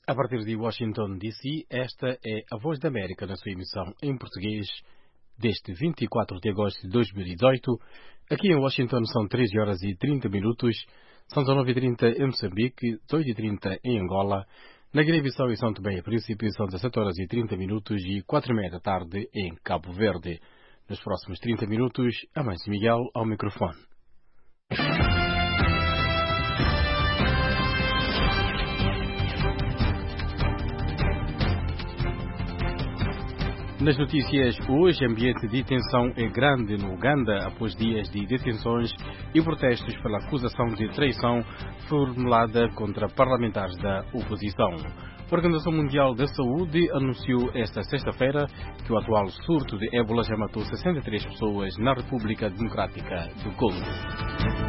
A partir de Washington, D.C., esta é a Voz da América na sua emissão em português deste 24 de agosto de 2018. Aqui em Washington são 13 horas e 30 minutos, são 19h30 em Moçambique, 18h30 em Angola, na Guiné-Bissau e São Tomé e Príncipe são 17 horas e 30 minutos e 4h30 da tarde em Cabo Verde. Nos próximos 30 minutos, Amâncio Miguel ao microfone. Nas notícias hoje, ambiente de tensão é grande no Uganda após dias de detenções e protestos pela acusação de traição formulada contra parlamentares da oposição. A Organização Mundial da Saúde anunciou esta sexta-feira que o atual surto de ébola já matou 63 pessoas na República Democrática do Congo.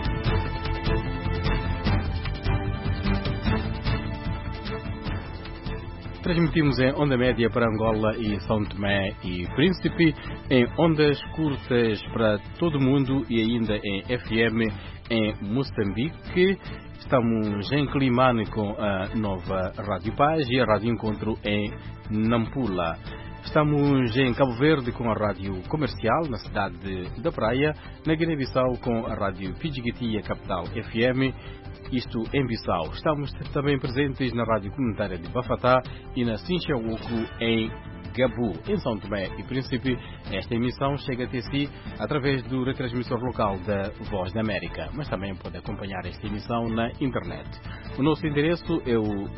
Transmitimos em onda média para Angola e São Tomé e Príncipe, em ondas curtas para todo o mundo e ainda em FM em Moçambique. Estamos em Climane com a nova Rádio Paz e a Rádio Encontro em Nampula. Estamos em Cabo Verde com a Rádio Comercial na cidade da Praia, na Guiné-Bissau com a Rádio Pidjigiti, a Capital FM, isto em Bissau. Estamos também presentes na Rádio Comunitária de Bafatá e na Sinchauco em Gabu. Em São Tomé e Príncipe, esta emissão chega até si através do retransmissor local da Voz da América, mas também pode acompanhar esta emissão na internet. O nosso endereço é o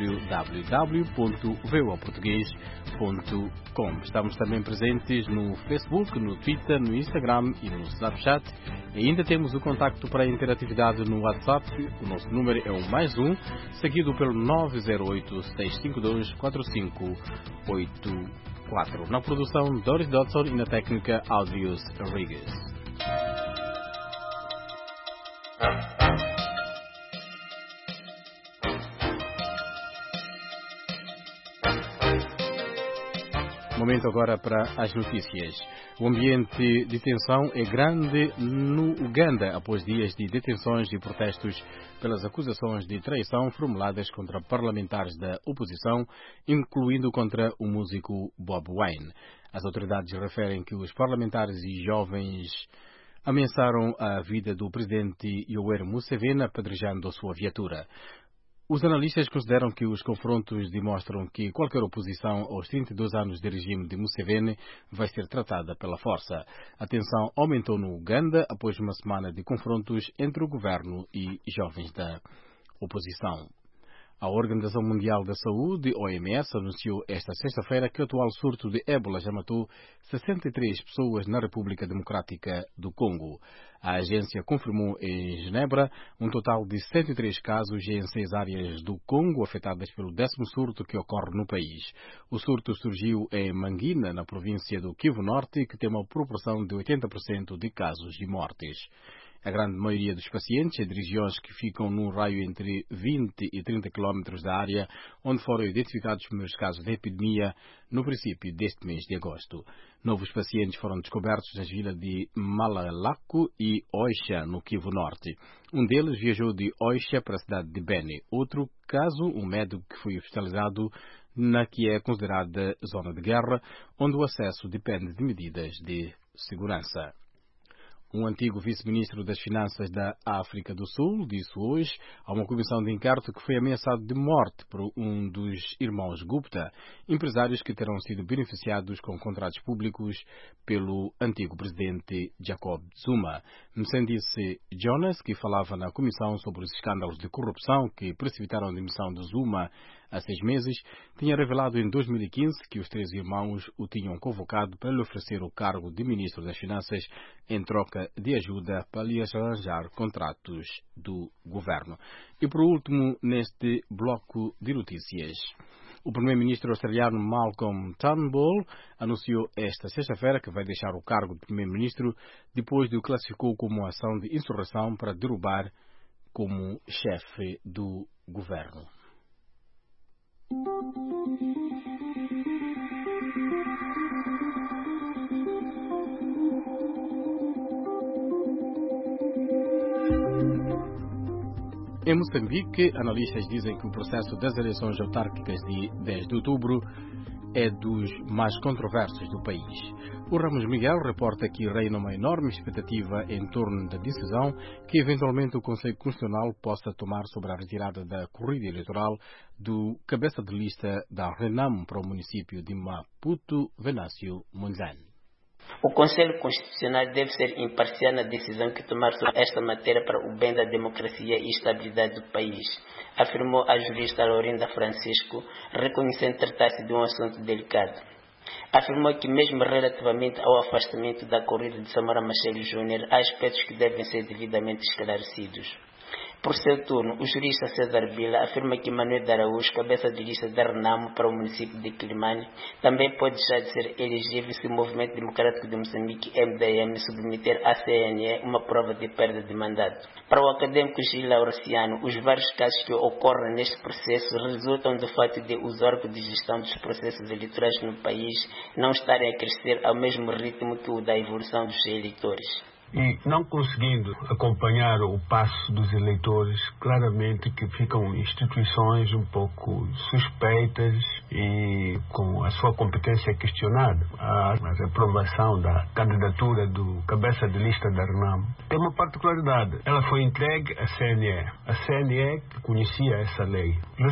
www.voaportugues.com. Estamos também presentes no Facebook, no Twitter, no Instagram e no Snapchat. E ainda temos o contacto para a interatividade no WhatsApp. O nosso número é o +1, seguido pelo 908-652-4584. Na produção, Doris Dodson e na técnica, Audios Rodrigues. Momento agora para as notícias. O ambiente de tensão é grande no Uganda após dias de detenções e protestos pelas acusações de traição formuladas contra parlamentares da oposição, incluindo contra o músico Bobi Wine. As autoridades referem que os parlamentares e jovens ameaçaram a vida do presidente Yoweri Museveni apedrejando a sua viatura. Os analistas consideram que os confrontos demonstram que qualquer oposição aos 32 anos de regime de Museveni vai ser tratada pela força. A tensão aumentou no Uganda após uma semana de confrontos entre o governo e jovens da oposição. A Organização Mundial da Saúde, OMS, anunciou esta sexta-feira que o atual surto de ébola já matou 63 pessoas na República Democrática do Congo. A agência confirmou em Genebra um total de 103 casos em 6 áreas do Congo afetadas pelo 10º surto que ocorre no país. O surto surgiu em Mangina, na província do Kivu Norte, que tem uma proporção de 80% de casos e mortes. A grande maioria dos pacientes é de regiões que ficam num raio entre 20 e 30 quilómetros da área onde foram identificados os primeiros casos de epidemia no princípio deste mês de agosto. Novos pacientes foram descobertos nas vilas de Malalaco e Oixa, no Kivu Norte. Um deles viajou de Oixa para a cidade de Beni. Outro caso, um médico que foi hospitalizado na que é considerada zona de guerra, onde o acesso depende de medidas de segurança. Um antigo vice-ministro das Finanças da África do Sul disse hoje a uma comissão de inquérito que foi ameaçado de morte por um dos irmãos Gupta, empresários que terão sido beneficiados com contratos públicos pelo antigo presidente Jacob Zuma. Msendisi Jonas, que falava na comissão sobre os escândalos de corrupção que precipitaram a demissão de Zuma há 6 meses, tinha revelado em 2015 que os 3 irmãos o tinham convocado para lhe oferecer o cargo de ministro das Finanças em troca de ajuda para lhe arranjar contratos do governo. E por último, neste bloco de notícias, o primeiro-ministro australiano Malcolm Turnbull anunciou esta sexta-feira que vai deixar o cargo de primeiro-ministro depois de o classificou como uma ação de insurreição para derrubar como chefe do governo. Em Moçambique, analistas dizem que o processo das eleições autárquicas de 10 de outubro é dos mais controversos do país. O Ramos Miguel reporta que reina uma enorme expectativa em torno da decisão que eventualmente o Conselho Constitucional possa tomar sobre a retirada da corrida eleitoral do cabeça de lista da Renamo para o município de Maputo, Venâncio Mondlane. O Conselho Constitucional deve ser imparcial na decisão que tomar sobre esta matéria para o bem da democracia e estabilidade do país, afirmou a jurista Laurinda Francisco, reconhecendo tratar-se de um assunto delicado. Afirmou que mesmo relativamente ao afastamento da corrida de Samora Machel Júnior, há aspectos que devem ser devidamente esclarecidos. Por seu turno, o jurista César Bila afirma que Manuel de Araújo, cabeça de lista da Renamo para o município de Quilimane, também pode deixar de ser elegível se o Movimento Democrático de Moçambique, MDM, submeter à CNE uma prova de perda de mandato. Para o académico Gil Lauraciano, os vários casos que ocorrem neste processo resultam do fato de os órgãos de gestão dos processos eleitorais no país não estarem a crescer ao mesmo ritmo que o da evolução dos eleitores. E não conseguindo acompanhar o passo dos eleitores, claramente que ficam instituições um pouco suspeitas e com a sua competência questionada. A aprovação da candidatura do cabeça de lista da Renamo tem uma particularidade. Ela foi entregue à CNE. A CNE, que conhecia essa lei,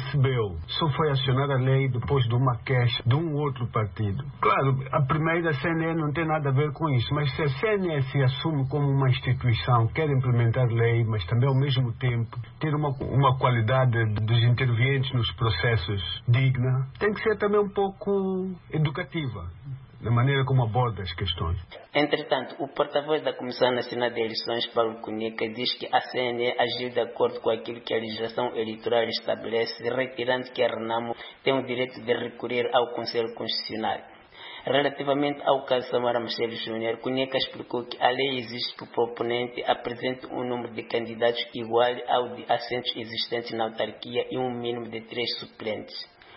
só foi acionar a lei depois de uma queixa de um outro partido. Claro, a primeira CNE não tem nada a ver com isso, mas se a CNE se assume como uma instituição, quer implementar lei, mas também ao mesmo tempo ter uma qualidade dos intervenientes nos processos digna, tem que ser também um pouco educativa na maneira como aborda as questões. Entretanto, o porta-voz da Comissão Nacional de Eleições, Paulo Cunheca, diz que a CNE agiu de acordo com aquilo que a legislação eleitoral estabelece, retirando que a Renamo tem o direito de recorrer ao Conselho Constitucional. Relativamente ao caso Samora Machel Júnior, Cunheca explicou que a lei exige que o proponente apresente um número de candidatos igual ao de assentos existentes na autarquia e um mínimo de 3 suplentes.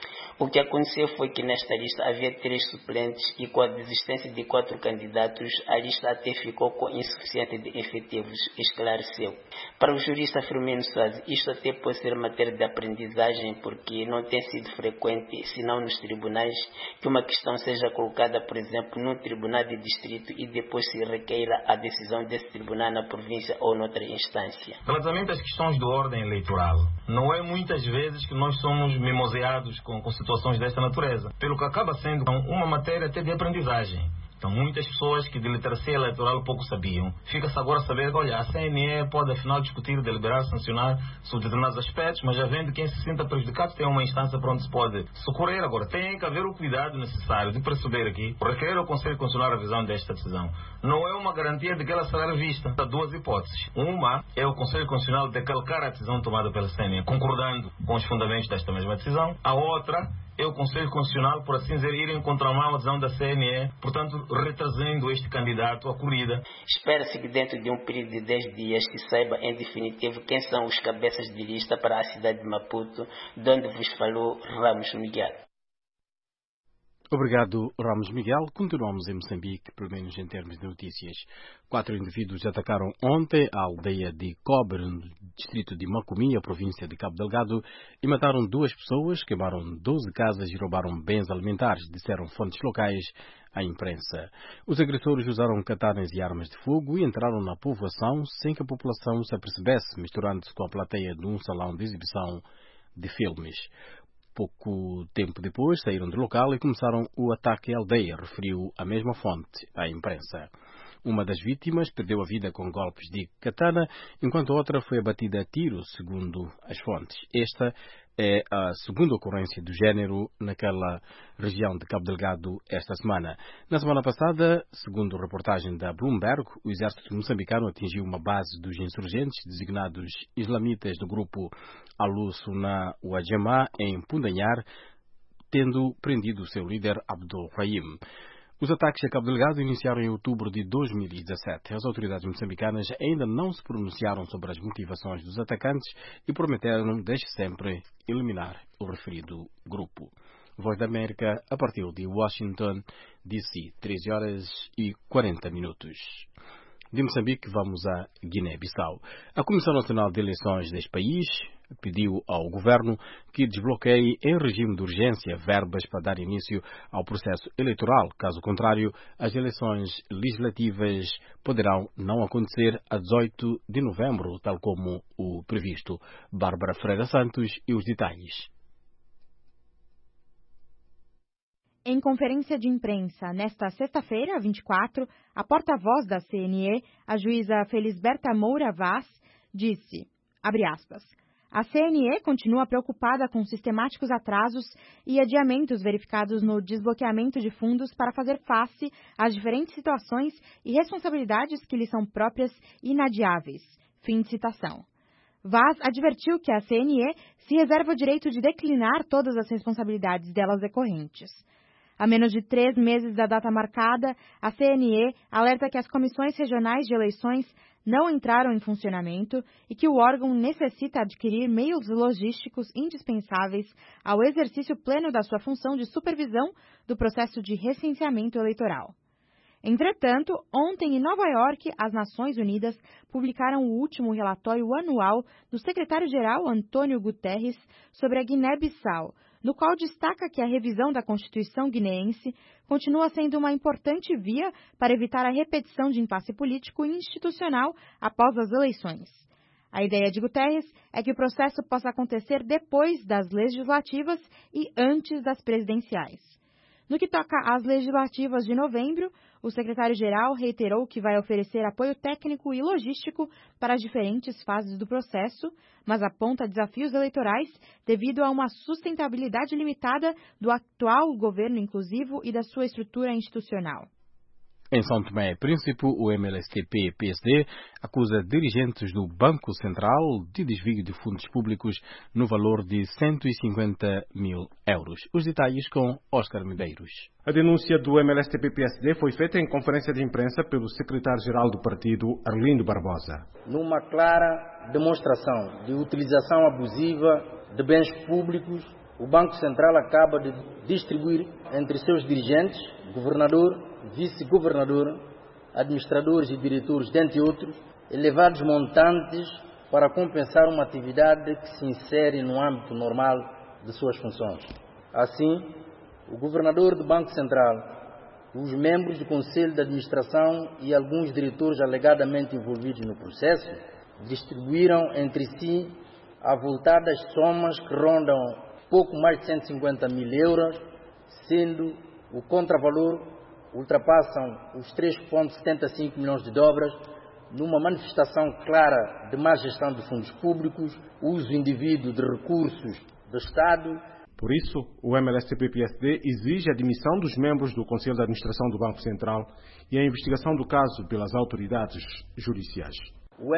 O que aconteceu foi que nesta lista havia 3 suplentes e com a desistência de 4 candidatos, a lista até ficou com insuficiente de efetivos, esclareceu. Para o jurista Firmino Soares, isto até pode ser matéria de aprendizagem porque não tem sido frequente, senão nos tribunais, que uma questão seja colocada, por exemplo, num tribunal de distrito e depois se requeira a decisão desse tribunal na província ou noutra instância. Relativamente às questões de ordem eleitoral, não é muitas vezes que nós somos mimoseados com situações desta natureza, pelo que acaba sendo uma matéria até de aprendizagem. Então, muitas pessoas que de literacia eleitoral pouco sabiam, fica-se agora a saber que, olha, a CNE pode afinal discutir, deliberar, sancionar sobre determinados aspectos, mas já vendo quem se sinta prejudicado tem uma instância para onde se pode socorrer. Agora, tem que haver o cuidado necessário de perceber aqui, requerer ao Conselho Constitucional a revisão desta decisão. Não é uma garantia de que ela será revista. Há 2 hipóteses. Uma é o Conselho Constitucional decalcar a decisão tomada pela CNE, concordando com os fundamentos desta mesma decisão. A outra é o Conselho Constitucional, por assim dizer, ir em contramão à decisão da CNE, portanto, retrazendo este candidato à corrida. Espera-se que dentro de um período de 10 dias se saiba em definitivo quem são os cabeças de lista para a cidade de Maputo, de onde vos falou Ramos Miguel. Obrigado, Ramos Miguel. Continuamos em Moçambique, pelo menos em termos de notícias. 4 indivíduos atacaram ontem a aldeia de Cobre, no distrito de Macomia, província de Cabo Delgado, e mataram 2 pessoas, queimaram 12 casas e roubaram bens alimentares, disseram fontes locais à imprensa. Os agressores usaram katanas e armas de fogo e entraram na povoação sem que a população se apercebesse, misturando-se com a plateia de um salão de exibição de filmes. Pouco tempo depois, saíram do local e começaram o ataque à aldeia, referiu a mesma fonte à imprensa. Uma das vítimas perdeu a vida com golpes de katana, enquanto a outra foi abatida a tiro, segundo as fontes. Esta é a segunda ocorrência do género naquela região de Cabo Delgado esta semana. Na semana passada, segundo reportagem da Bloomberg, o exército moçambicano atingiu uma base dos insurgentes designados islamitas do grupo Al-Sunnah wal-Jamaa em Pundanhar, tendo prendido o seu líder Abdul Rahim. Os ataques a Cabo Delgado iniciaram em outubro de 2017. As autoridades moçambicanas ainda não se pronunciaram sobre as motivações dos atacantes e prometeram, desde sempre, eliminar o referido grupo. Voz da América, a partir de Washington, D.C., 13h40. De Moçambique, vamos a Guiné-Bissau. A Comissão Nacional de Eleições deste país pediu ao governo que desbloqueie em regime de urgência verbas para dar início ao processo eleitoral. Caso contrário, as eleições legislativas poderão não acontecer a 18 de novembro, tal como o previsto. Bárbara Freira Santos e os detalhes. Em conferência de imprensa nesta sexta-feira, 24, a porta-voz da CNE, a juíza Felisberta Moura Vaz, disse, abre aspas, a CNE continua preocupada com sistemáticos atrasos e adiamentos verificados no desbloqueamento de fundos para fazer face às diferentes situações e responsabilidades que lhe são próprias e inadiáveis. Fim de citação. Vaz advertiu que a CNE se reserva o direito de declinar todas as responsabilidades delas decorrentes. A menos de 3 meses da data marcada, a CNE alerta que as comissões regionais de eleições não entraram em funcionamento e que o órgão necessita adquirir meios logísticos indispensáveis ao exercício pleno da sua função de supervisão do processo de recenseamento eleitoral. Entretanto, ontem em Nova York, as Nações Unidas publicaram o último relatório anual do secretário-geral Antônio Guterres sobre a Guiné-Bissau, no qual destaca que a revisão da Constituição guineense continua sendo uma importante via para evitar a repetição de impasse político e institucional após as eleições. A ideia de Guterres é que o processo possa acontecer depois das legislativas e antes das presidenciais. No que toca às legislativas de novembro, o secretário-geral reiterou que vai oferecer apoio técnico e logístico para as diferentes fases do processo, mas aponta desafios eleitorais devido a uma sustentabilidade limitada do atual governo inclusivo e da sua estrutura institucional. Em São Tomé e Príncipe, o MLSTP-PSD acusa dirigentes do Banco Central de desvio de fundos públicos no valor de 150 mil euros. Os detalhes com Oscar Medeiros. A denúncia do MLSTP-PSD foi feita em conferência de imprensa pelo secretário-geral do partido, Arlindo Barbosa. Numa clara demonstração de utilização abusiva de bens públicos, o Banco Central acaba de distribuir entre seus dirigentes, governador, vice-governador, administradores e diretores, dentre outros, elevados montantes para compensar uma atividade que se insere no âmbito normal de suas funções. Assim, o governador do Banco Central, os membros do Conselho de Administração e alguns diretores alegadamente envolvidos no processo distribuíram entre si avultadas somas que rondam pouco mais de 150 mil euros, sendo o contravalor ultrapassam os 3,75 milhões de dobras, numa manifestação clara de má gestão de fundos públicos, uso indevido de recursos do Estado. Por isso, o MLSTP-PSD exige a demissão dos membros do Conselho de Administração do Banco Central e a investigação do caso pelas autoridades judiciais. O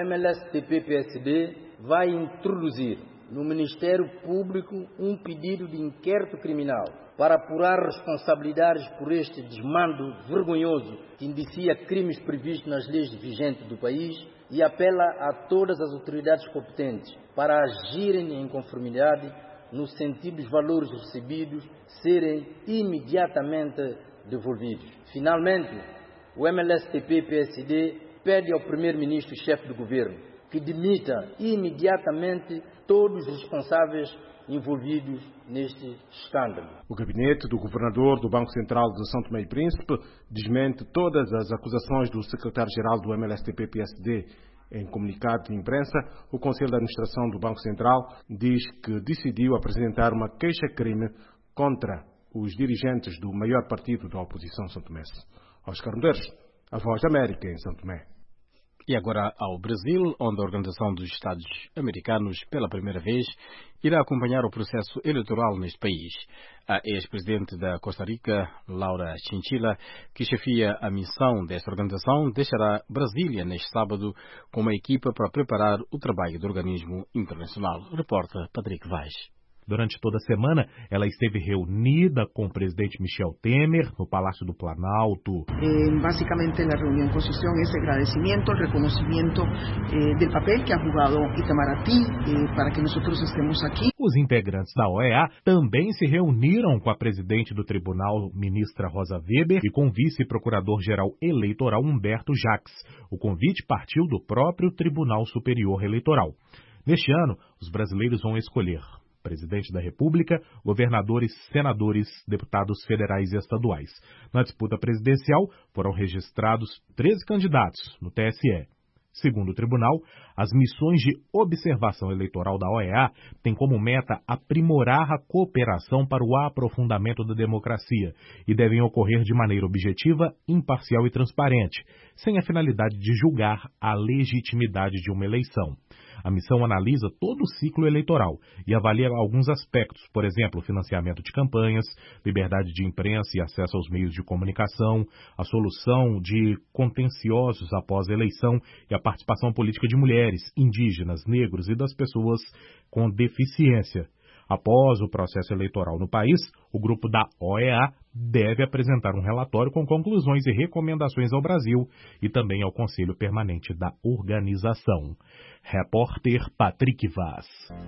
MLSTP-PSD vai introduzir no Ministério Público um pedido de inquérito criminal para apurar responsabilidades por este desmando vergonhoso que indicia crimes previstos nas leis vigentes do país e apela a todas as autoridades competentes para agirem em conformidade no sentido dos valores recebidos serem imediatamente devolvidos. Finalmente, o MLSTP-PSD pede ao Primeiro-Ministro e chefe do Governo que demita imediatamente todos os responsáveis envolvidos neste escândalo. O gabinete do governador do Banco Central de São Tomé e Príncipe desmente todas as acusações do secretário-geral do MLSTP-PSD. Em comunicado de imprensa, o Conselho de Administração do Banco Central diz que decidiu apresentar uma queixa-crime contra os dirigentes do maior partido da oposição são-tomense. Oscar Medeiros, a Voz da América em São Tomé. E agora ao Brasil, onde a Organização dos Estados Americanos, pela primeira vez, irá acompanhar o processo eleitoral neste país. A ex-presidente da Costa Rica, Laura Chinchilla, que chefia a missão desta organização, deixará Brasília neste sábado com uma equipa para preparar o trabalho do organismo internacional. Repórter Patrick Vaz. Durante toda a semana, ela esteve reunida com o presidente Michel Temer no Palácio do Planalto. Básicamente, a reunião em consistiu em esse agradecimento, reconhecimento do papel que ha jugado Itamaraty para que nós estemos aqui. Os integrantes da OEA também se reuniram com a presidente do tribunal, ministra Rosa Weber, e com o vice-procurador-geral eleitoral Humberto Jacques. O convite partiu do próprio Tribunal Superior Eleitoral. Neste ano, os brasileiros vão escolher presidente da República, governadores, senadores, deputados federais e estaduais. Na disputa presidencial, foram registrados 13 candidatos no TSE. Segundo o tribunal, as missões de observação eleitoral da OEA têm como meta aprimorar a cooperação para o aprofundamento da democracia e devem ocorrer de maneira objetiva, imparcial e transparente, sem a finalidade de julgar a legitimidade de uma eleição. A missão analisa todo o ciclo eleitoral e avalia alguns aspectos, por exemplo, financiamento de campanhas, liberdade de imprensa e acesso aos meios de comunicação, a solução de contenciosos após a eleição e a participação política de mulheres, indígenas, negros e das pessoas com deficiência. Após o processo eleitoral no país, o grupo da OEA deve apresentar um relatório com conclusões e recomendações ao Brasil e também ao Conselho Permanente da organização. Repórter Patrick Vaz.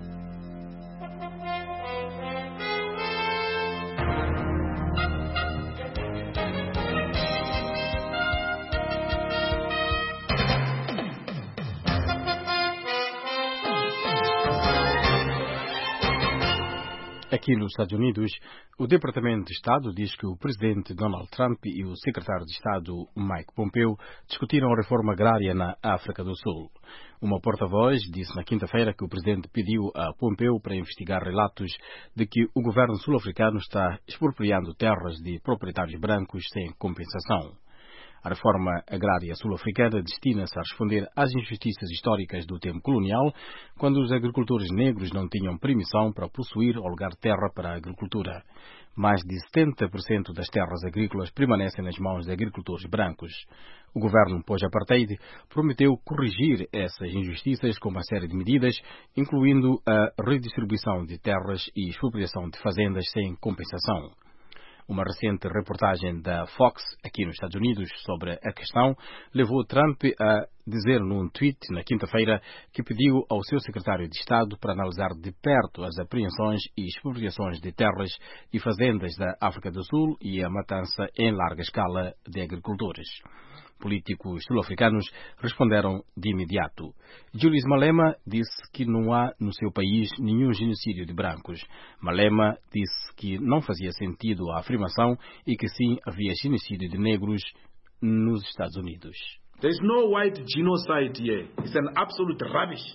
Aqui nos Estados Unidos, o Departamento de Estado diz que o presidente Donald Trump e o secretário de Estado Mike Pompeo discutiram a reforma agrária na África do Sul. Uma porta-voz disse na quinta-feira que o presidente pediu a Pompeo para investigar relatos de que o governo sul-africano está expropriando terras de proprietários brancos sem compensação. A reforma agrária sul-africana destina-se a responder às injustiças históricas do tempo colonial, quando os agricultores negros não tinham permissão para possuir ou alugar terra para a agricultura. Mais de 70% das terras agrícolas permanecem nas mãos de agricultores brancos. O governo pós-apartheid prometeu corrigir essas injustiças com uma série de medidas, incluindo a redistribuição de terras e expropriação de fazendas sem compensação. Uma recente reportagem da Fox, aqui nos Estados Unidos, sobre a questão, levou Trump a dizer num tweet na quinta-feira que pediu ao seu secretário de Estado para analisar de perto as apreensões e expropriações de terras e fazendas da África do Sul e a matança em larga escala de agricultores. Políticos sul-africanos responderam de imediato. Julius Malema disse que não há no seu país nenhum genocídio de brancos. Malema disse que não fazia sentido a afirmação e que sim havia genocídio de negros nos Estados Unidos. There is no white genocide here. It's an absolute rubbish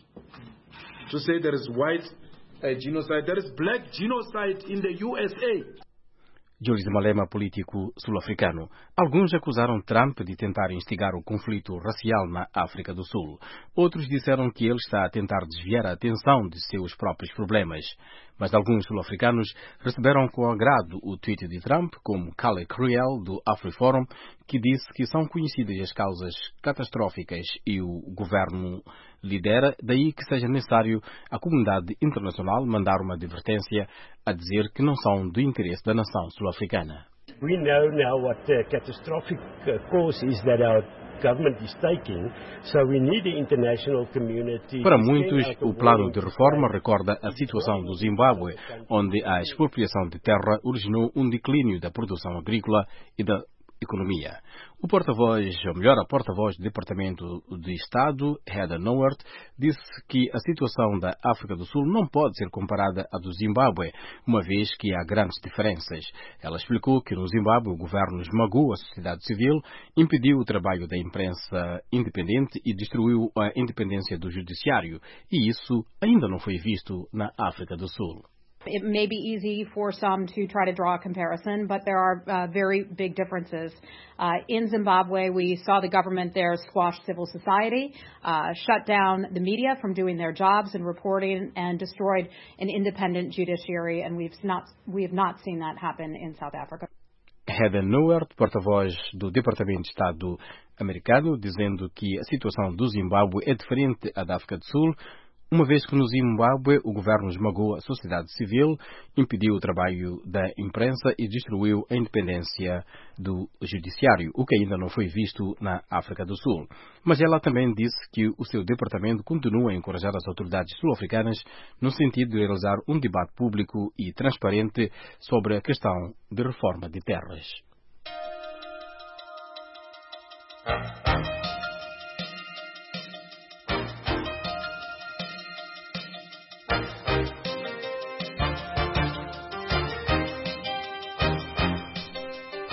to say there is white genocide. There is black genocide in the USA. Julius Malema, político sul-africano. Alguns acusaram Trump de tentar instigar o conflito racial na África do Sul. Outros disseram que ele está a tentar desviar a atenção de seus próprios problemas. Mas alguns sul-africanos receberam com agrado o tweet de Trump, como Kale Cruel, do AfriForum, que disse que são conhecidas as causas catastróficas e o governo lidera, daí que seja necessário a comunidade internacional mandar uma advertência a dizer que não são do interesse da nação sul-africana. We know now what the catastrophic course is that our government is taking, so we need the international community. Para muitos, o plano de reforma recorda a situação do Zimbábue, onde a expropriação de terra originou um declínio da produção agrícola e da economia. O porta-voz, ou melhor, a porta-voz do Departamento de Estado, Heather Nauert, disse que a situação da África do Sul não pode ser comparada à do Zimbábue, uma vez que há grandes diferenças. Ela explicou que no Zimbábue o governo esmagou a sociedade civil, impediu o trabalho da imprensa independente e destruiu a independência do judiciário, e isso ainda não foi visto na África do Sul. It may be easy for some to try to draw a comparison, but there are very big differences. In Zimbabwe, we saw the government there squash civil society, shut down the media from doing their jobs and reporting, and destroyed an independent judiciary, and we have not seen that happen in South Africa. Heather Nauert, porta-voz do Departamento de Estado americano, dizendo que a situação do Zimbábue é diferente da África do Sul, uma vez que no Zimbábue o governo esmagou a sociedade civil, impediu o trabalho da imprensa e destruiu a independência do judiciário, o que ainda não foi visto na África do Sul. Mas ela também disse que o seu departamento continua a encorajar as autoridades sul-africanas no sentido de realizar um debate público e transparente sobre a questão de reforma de terras.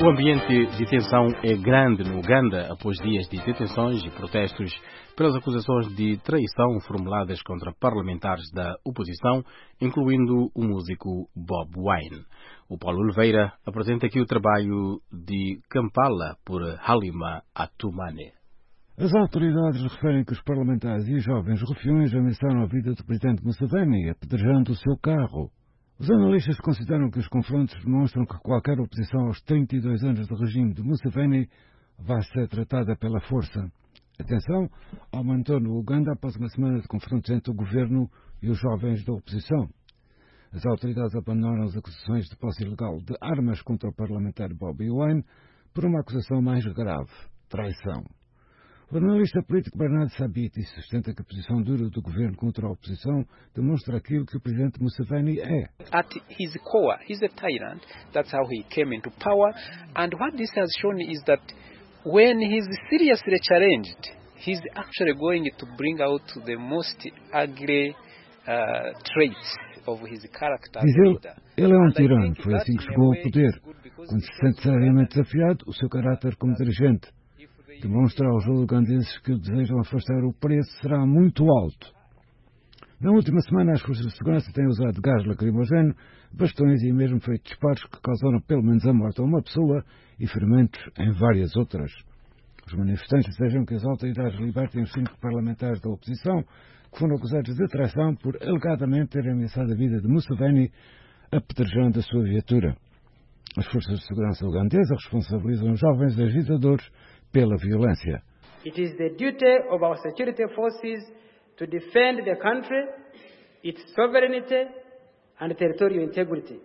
O ambiente de tensão é grande no Uganda após dias de detenções e protestos pelas acusações de traição formuladas contra parlamentares da oposição, incluindo o músico Bob Wine. O Paulo Oliveira apresenta aqui o trabalho de Kampala por Halima Atumane. As autoridades referem que os parlamentares e jovens rufiões ameaçaram a vida do presidente Museveni, apedrejando o seu carro. Os analistas consideram que os confrontos demonstram que qualquer oposição aos 32 anos do regime de Museveni vai ser tratada pela força. A tensão aumentou no Uganda após uma semana de confrontos entre o governo e os jovens da oposição. As autoridades abandonaram as acusações de posse ilegal de armas contra o parlamentar Bobi Wine por uma acusação mais grave, traição. O analista político Bernardo Sabiti sustenta que a posição dura do governo contra a oposição demonstra aquilo que o presidente Museveni é. At his core, he's a tyrant. That's how he came into power. And what this has shown is that when he's seriously challenged, he's actually going to bring out the most ugly traits of his character. Diz ele é um tirano. Foi assim que chegou ao poder. Quando se sente seriamente desafiado, o seu caráter como dirigente demonstra aos ugandeses que desejam afastar o preço será muito alto. Na última semana, as forças de segurança têm usado gás lacrimogéneo, bastões e mesmo feito disparos que causaram pelo menos a morte a uma pessoa e ferimentos em várias outras. Os manifestantes desejam que as autoridades libertem os 5 parlamentares da oposição que foram acusados de traição por alegadamente terem ameaçado a vida de Museveni, apedrejando a sua viatura. As forças de segurança ugandesas responsabilizam os jovens agitadores pela violência. It is the duty of our security forces to defend the country, its sovereignty and territorial integrity.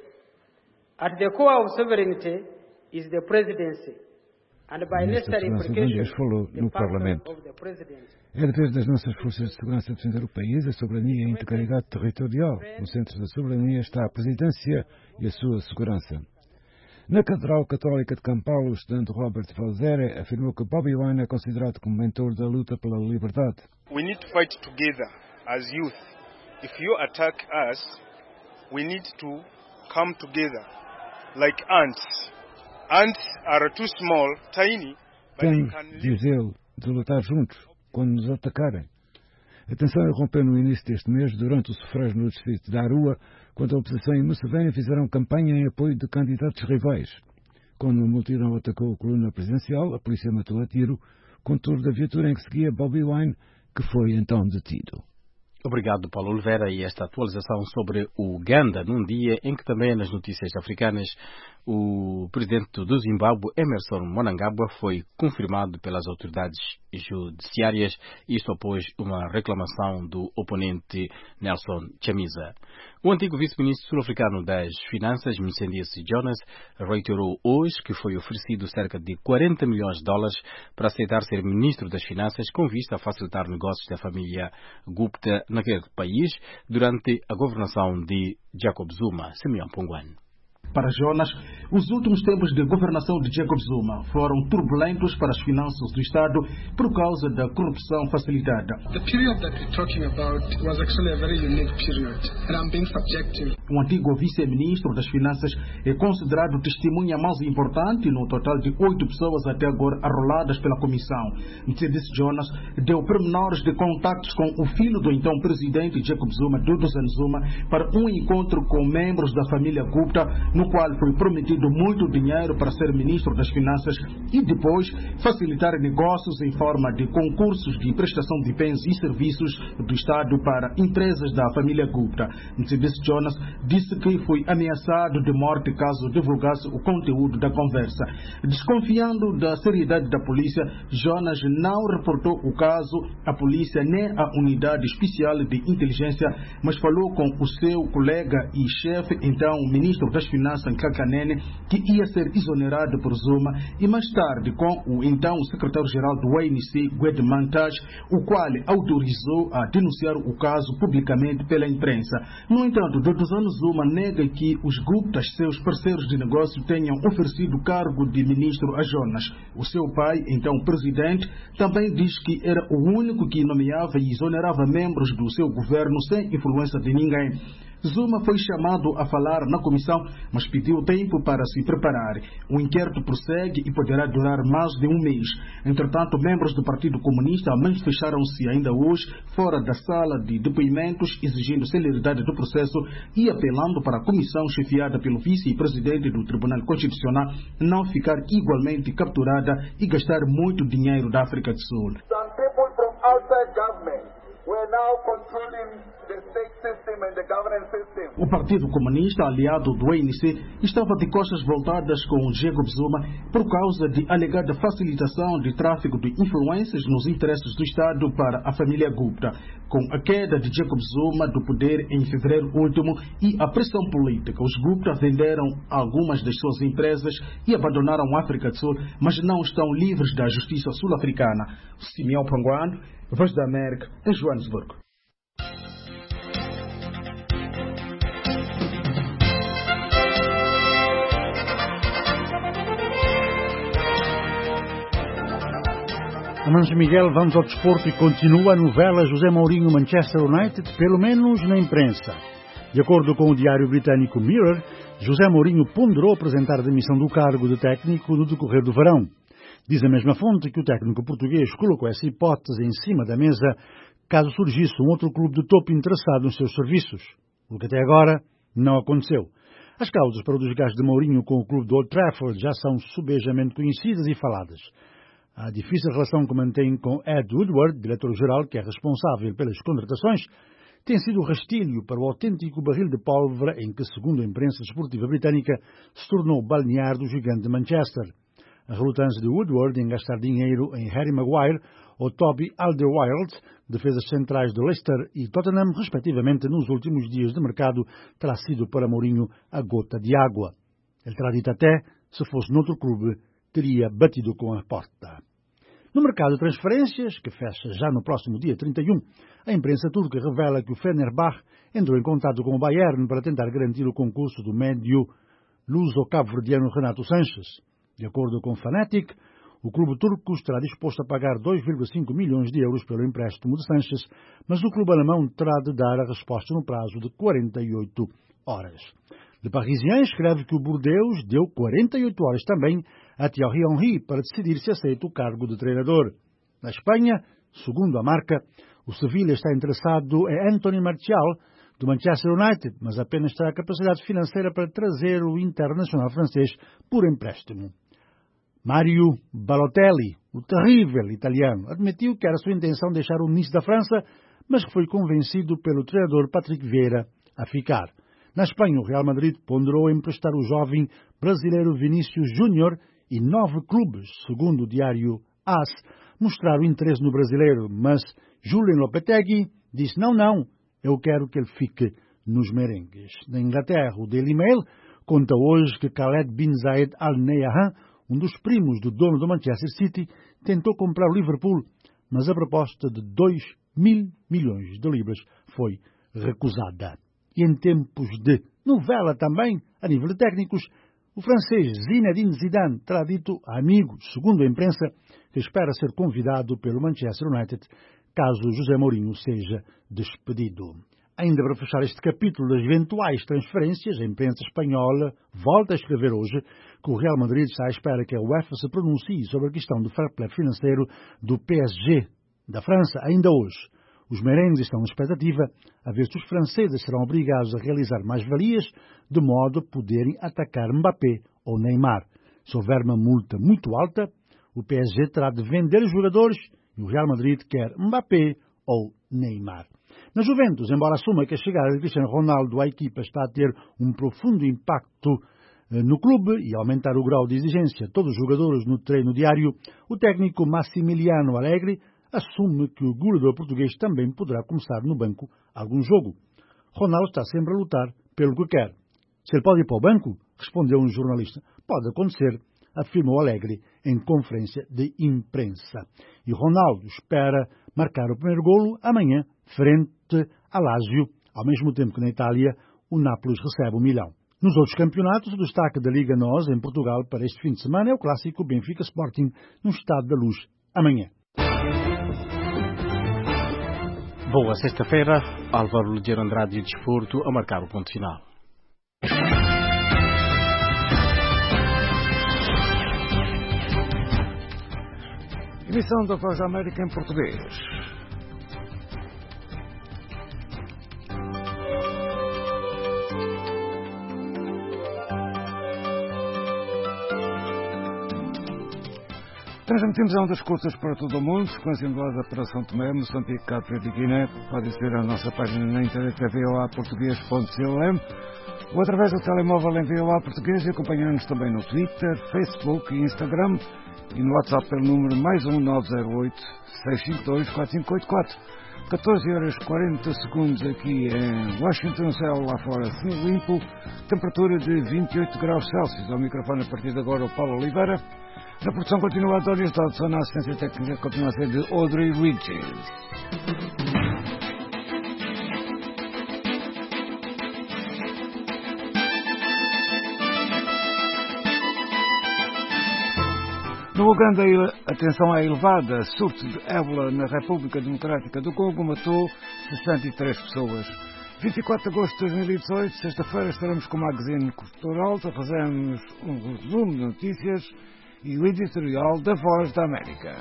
At the core of sovereignty is the presidency. And by necessary implication, falou no Parlamento. É dever das nossas forças de segurança defender o país, a soberania e a integridade territorial. No centro da soberania está a presidência e a sua segurança. Na Catedral Católica de Kampala, o estudante Robert Valzere afirmou que Bobi Wine é considerado como mentor da luta pela liberdade. We need to fight together as youth. If you attack us, we need to come together like ants. Ants are too small, tiny, but Tem, diz ele, de lutar juntos quando nos atacarem. A tensão irrompeu no início deste mês, durante o sufrágio no distrito de Arua, quando a oposição e Museveni fizeram campanha em apoio de candidatos rivais. Quando uma multidão atacou a coluna presidencial, a polícia matou a tiro condutor da viatura em que seguia Bobi Wine, que foi então detido. Obrigado, Paulo Oliveira, e esta atualização sobre o Uganda, num dia em que também nas notícias africanas o presidente do Zimbábue, Emmerson Mnangagwa, foi confirmado pelas autoridades judiciárias, isto após uma reclamação do oponente Nelson Chamisa. O antigo vice-ministro sul-africano das Finanças, Mcendisi Jonas, reiterou hoje que foi oferecido cerca de $40 milhões para aceitar ser ministro das Finanças com vista a facilitar negócios da família Gupta naquele país durante a governação de Jacob Zuma. Simeão Ponguane. Para Jonas, os últimos tempos de governação de Jacob Zuma foram turbulentos para as finanças do Estado por causa da corrupção facilitada. The period that we're talking about was actually a very unique period, and I'm being subjective. O antigo vice-ministro das Finanças é considerado testemunha mais importante no total de 8 pessoas até agora arroladas pela comissão. Mcendisi Jonas deu pormenores de contactos com o filho do então presidente Jacob Zuma, Duduzane Zuma, para um encontro com membros da família Gupta, no qual foi prometido muito dinheiro para ser ministro das Finanças e depois facilitar negócios em forma de concursos de prestação de bens e serviços do Estado para empresas da família Gupta. Mcendisi Jonas disse que foi ameaçado de morte caso divulgasse o conteúdo da conversa. Desconfiando da seriedade da polícia, Jonas não reportou o caso à polícia nem à unidade especial de inteligência, mas falou com o seu colega e chefe, então o ministro das Finanças, Nkakanene, que ia ser exonerado por Zuma, e mais tarde com o então secretário-geral do ANC, Gwede Mantashe, o qual autorizou a denunciar o caso publicamente pela imprensa. No entanto, Duduzane Zuma nega que os Guptas, seus parceiros de negócio, tenham oferecido o cargo de ministro a Jonas. O seu pai, então presidente, também diz que era o único que nomeava e exonerava membros do seu governo sem influência de ninguém. Zuma foi chamado a falar na comissão, mas pediu tempo para se preparar. O inquérito prossegue e poderá durar mais de um mês. Entretanto, membros do Partido Comunista manifestaram-se ainda hoje fora da sala de depoimentos, exigindo celeridade do processo e apelando para a comissão chefiada pelo vice-presidente do Tribunal Constitucional não ficar igualmente capturada e gastar muito dinheiro da África do Sul. Some people from outside government were now controlling the state system and the governance system. O Partido Comunista, aliado do ANC, estava de costas voltadas com Jacob Zuma por causa de alegada facilitação de tráfico de influências nos interesses do Estado para a família Gupta. Com a queda de Jacob Zuma do poder em fevereiro último e a pressão política, os Gupta venderam algumas das suas empresas e abandonaram a África do Sul, mas não estão livres da justiça sul-africana. Simeão Panguano, Voz da América, em Joanesburgo. Amans Miguel, vamos ao desporto e continua a novela José Mourinho Manchester United, pelo menos na imprensa. De acordo com o diário britânico Mirror, José Mourinho ponderou apresentar a demissão do cargo de técnico no decorrer do verão. Diz a mesma fonte que o técnico português colocou essa hipótese em cima da mesa caso surgisse um outro clube de topo interessado nos seus serviços, o que até agora não aconteceu. As causas para o desgaste de Mourinho com o clube de Old Trafford já são subejamente conhecidas e faladas. A difícil relação que mantém com Ed Woodward, diretor-geral que é responsável pelas contratações, tem sido o rastilho para o autêntico barril de pólvora em que, segundo a imprensa esportiva britânica, se tornou o balnear do gigante de Manchester. A relutância de Woodward em gastar dinheiro em Harry Maguire ou Toby Alderweireld, defesas centrais de Leicester e Tottenham, respectivamente, nos últimos dias de mercado, terá sido para Mourinho a gota de água. Ele terá dito até, se fosse noutro clube, teria batido com a porta. No mercado de transferências, que fecha já no próximo dia 31, a imprensa turca revela que o Fenerbahçe entrou em contato com o Bayern para tentar garantir o concurso do médio luso-cabo-verdiano Renato Sanches. De acordo com Fanatic, o clube turco estará disposto a pagar 2,5 milhões de euros pelo empréstimo de Sanches, mas o clube alemão terá de dar a resposta no prazo de 48 horas. Le Parisien escreve que o Bordeaux deu 48 horas também a Thierry Henry para decidir se aceita o cargo de treinador. Na Espanha, segundo a marca, o Sevilla está interessado em Anthony Martial, do Manchester United, mas apenas terá capacidade financeira para trazer o internacional francês por empréstimo. Mario Balotelli, o terrível italiano, admitiu que era sua intenção deixar o Nice da França, mas que foi convencido pelo treinador Patrick Vieira a ficar. Na Espanha, o Real Madrid ponderou emprestar o jovem brasileiro Vinícius Júnior e 9 clubes, segundo o diário AS, mostraram interesse no brasileiro, mas Julen Lopetegui disse não, eu quero que ele fique nos merengues. Na Inglaterra, o Daily Mail conta hoje que Khaled bin Zayed Al Nahyan, um dos primos do dono do Manchester City, tentou comprar o Liverpool, mas a proposta de 2.000 milhões de libras foi recusada. E em tempos de novela também, a nível de técnicos, o francês Zinedine Zidane terá dito a amigos, segundo a imprensa, que espera ser convidado pelo Manchester United caso José Mourinho seja despedido. Ainda para fechar este capítulo das eventuais transferências, a imprensa espanhola volta a escrever hoje que o Real Madrid está à espera que a UEFA se pronuncie sobre a questão do fair play financeiro do PSG da França ainda hoje. Os merengues estão na expectativa a ver se os franceses serão obrigados a realizar mais-valias de modo a poderem atacar Mbappé ou Neymar. Se houver uma multa muito alta, o PSG terá de vender os jogadores e o Real Madrid quer Mbappé ou Neymar. Na Juventus, embora assuma que a chegada de Cristiano Ronaldo à equipa está a ter um profundo impacto no clube e aumentar o grau de exigência de todos os jogadores no treino diário, o técnico Massimiliano Allegri assume que o goleador português também poderá começar no banco algum jogo. Ronaldo está sempre a lutar pelo que quer. Se ele pode ir para o banco, respondeu um jornalista. Pode acontecer, afirmou Allegri em conferência de imprensa. E Ronaldo espera marcar o primeiro golo amanhã, frente a Lazio, ao mesmo tempo que na Itália o Nápoles recebe o Milão. Nos outros campeonatos, o destaque da Liga NOS em Portugal para este fim de semana é o clássico Benfica Sporting no Estádio da Luz, amanhã. Boa sexta-feira, Álvaro Ligeiro Andrade e Desporto a marcar o ponto final. Emissão da Voz da América em português. Transmitimos a ondas curtas para todo o mundo, frequência modulada para São Tomé, Moçambique, Cabo Verde e Guiné. Pode ser a nossa página na internet voaportuguês.com ou através do telemóvel em VOA Português e acompanhar-nos também no Twitter, Facebook e Instagram e no WhatsApp pelo número +1 908-652-4584. 14h40 aqui em Washington, céu lá fora limpo, temperatura de 28 graus Celsius. Ao microfone a partir de agora o Paulo Oliveira. Na produção continua António Dodson, na assistência técnica continua a ser de Audrey Ridges. No Uganda, a tensão é elevada. Surto de ébola na República Democrática do Congo matou 63 pessoas. 24 de agosto de 2018, sexta-feira, estaremos com o Magazine Cultural, fazemos um resumo de notícias e o editorial da Voz da América.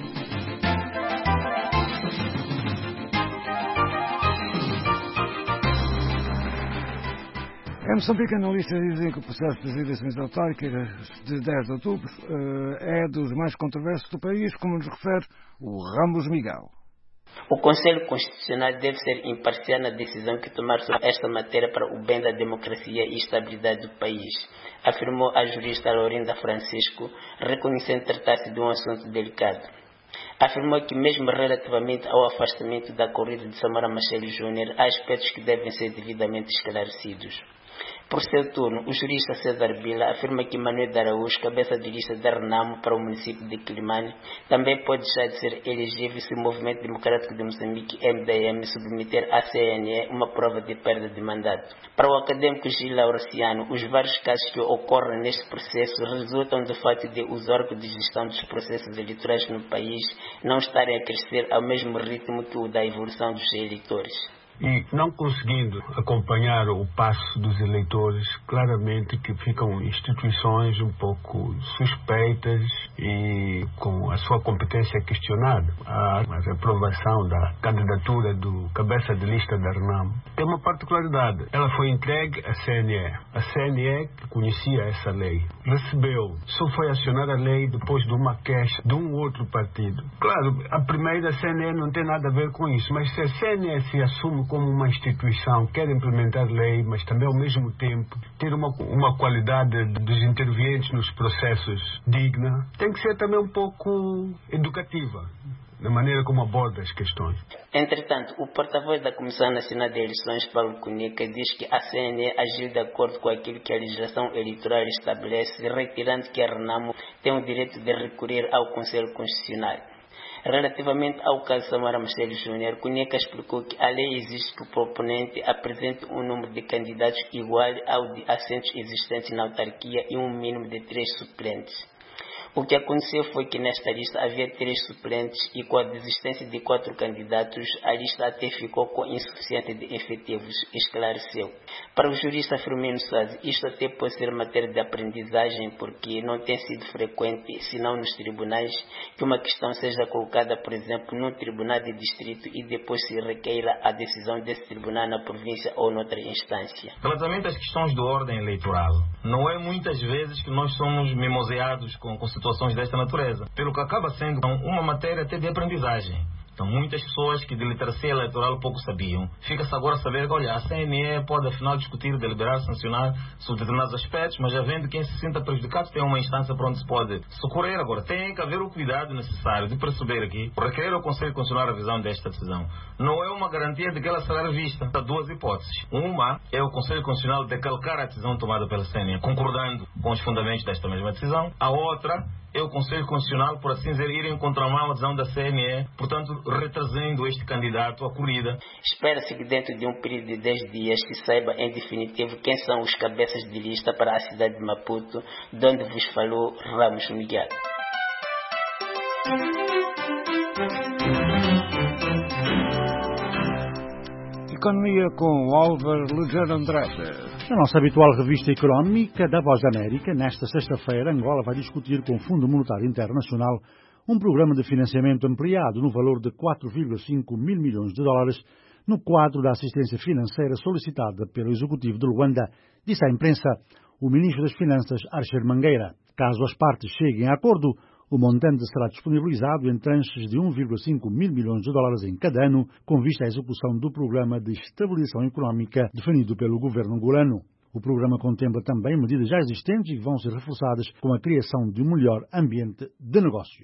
Em Moçambique, analistas dizem que o processo das eleições autárquicas de 10 de outubro é dos mais controversos do país, como nos refere o Ramos Miguel. O Conselho Constitucional deve ser imparcial na decisão que tomar sobre esta matéria para o bem da democracia e estabilidade do país, afirmou a jurista Laurinda Francisco, reconhecendo tratar-se de um assunto delicado. Afirmou que mesmo relativamente ao afastamento da corrida de Samora Machel Júnior, há aspectos que devem ser devidamente esclarecidos. Por seu turno, o jurista César Bila afirma que Manuel de Araújo, cabeça de lista da Renamo para o município de Quilimane, também pode deixar de ser elegível se o Movimento Democrático de Moçambique, MDM, submeter à CNE uma prova de perda de mandato. Para o académico Gil Lauraciano, os vários casos que ocorrem neste processo resultam do fato de os órgãos de gestão dos processos eleitorais no país não estarem a crescer ao mesmo ritmo que o da evolução dos eleitores. E não conseguindo acompanhar o passo dos eleitores, claramente que ficam instituições um pouco suspeitas e com a sua competência questionada. A reprovação da candidatura do cabeça de lista da Renamo tem uma particularidade. Ela foi entregue à CNE. A CNE, que conhecia essa lei, recebeu, só foi acionar a lei depois de uma queixa de um outro partido. Claro, a primeira CNE não tem nada a ver com isso, mas se a CNE se assume como uma instituição, quer implementar lei, mas também ao mesmo tempo ter uma qualidade dos intervenientes nos processos digna, tem que ser também um pouco educativa na maneira como aborda as questões. Entretanto, o porta-voz da Comissão Nacional de Eleições, Paulo Cunha, diz que a CNE agiu de acordo com aquilo que a legislação eleitoral estabelece, reiterando que a Renamo tem o direito de recorrer ao Conselho Constitucional. Relativamente ao caso Samora Machel Júnior, Cunheca explicou que a lei exige que o proponente apresente um número de candidatos igual ao de assentos existentes na autarquia e um mínimo de 3 suplentes. O que aconteceu foi que nesta lista havia 3 suplentes e com a desistência de 4 candidatos, a lista até ficou com insuficiente de efetivos, esclareceu. Para o jurista Firmino Soares, isto até pode ser matéria de aprendizagem porque não tem sido frequente, senão nos tribunais, que uma questão seja colocada, por exemplo, num tribunal de distrito e depois se requeira a decisão desse tribunal na província ou noutra instância. Relativamente às questões de ordem eleitoral, não é muitas vezes que nós somos mimoseados com situações desta natureza, pelo que acaba sendo uma matéria até de aprendizagem. Então, muitas pessoas que de literacia eleitoral pouco sabiam, fica-se agora a saber que, olha, a CNE pode afinal discutir, deliberar, sancionar sobre determinados aspectos, mas já vendo quem se sinta prejudicado tem uma instância para onde se pode socorrer. Agora, tem que haver o cuidado necessário de perceber aqui, requerer ao Conselho Constitucional a revisão desta decisão. Não é uma garantia de que ela será revista. Há 2 hipóteses. Uma é o Conselho Constitucional decalcar a decisão tomada pela CNE, concordando com os fundamentos desta mesma decisão. A outra é o Conselho Constitucional, por assim dizer, ir em contramão à decisão da CNE, portanto, retrasando este candidato à corrida. Espera-se que dentro de um período de 10 dias se saiba em definitivo quem são os cabeças de lista para a cidade de Maputo, de onde vos falou Ramos Miguel. Economia com Álvaro Legiano Andrade. Na nossa habitual revista económica da Voz da América, nesta sexta-feira, Angola vai discutir com o Fundo Monetário Internacional um programa de financiamento ampliado no valor de 4,5 mil milhões de dólares no quadro da assistência financeira solicitada pelo Executivo de Luanda, disse à imprensa o Ministro das Finanças, Archer Mangueira. Caso as partes cheguem a acordo, o montante será disponibilizado em tranches de 1,5 mil milhões de dólares em cada ano, com vista à execução do Programa de Estabilização Económica definido pelo governo angolano. O programa contempla também medidas já existentes que vão ser reforçadas com a criação de um melhor ambiente de negócios.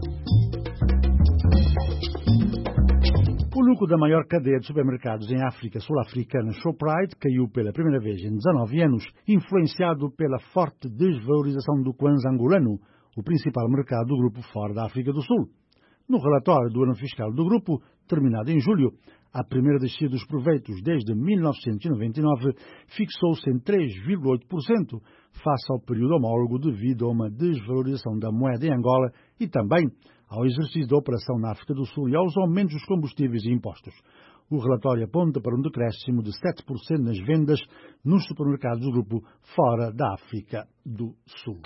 O lucro da maior cadeia de supermercados em África sul-africana, Shoprite, caiu pela primeira vez em 19 anos, influenciado pela forte desvalorização do kwanza angolano, o principal mercado do grupo fora da África do Sul. No relatório do ano fiscal do grupo, terminado em julho, a primeira descida dos proveitos desde 1999 fixou-se em 3,8% face ao período homólogo devido a uma desvalorização da moeda em Angola e também ao exercício da operação na África do Sul e aos aumentos dos combustíveis e impostos. O relatório aponta para um decréscimo de 7% nas vendas nos supermercados do grupo fora da África do Sul.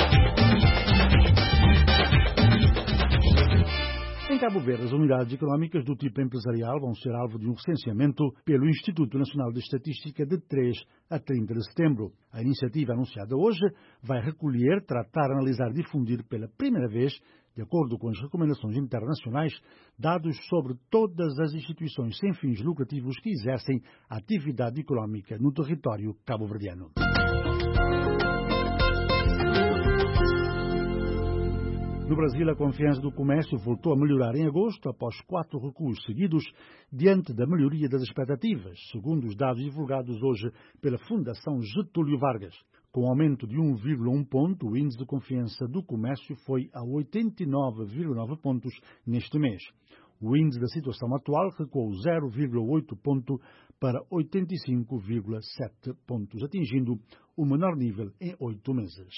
Em Cabo Verde, as unidades económicas do tipo empresarial vão ser alvo de um recenseamento pelo Instituto Nacional de Estatística de 3 a 30 de setembro. A iniciativa anunciada hoje vai recolher, tratar, analisar e difundir pela primeira vez, de acordo com as recomendações internacionais, dados sobre todas as instituições sem fins lucrativos que exercem atividade económica no território cabo-verdiano. No Brasil, a confiança do comércio voltou a melhorar em agosto, após 4 recuos seguidos, diante da melhoria das expectativas, segundo os dados divulgados hoje pela Fundação Getúlio Vargas. Com aumento de 1,1 ponto, o índice de confiança do comércio foi a 89,9 pontos neste mês. O índice da situação atual recuou 0,8 ponto para 85,7 pontos, atingindo o menor nível em 8 meses.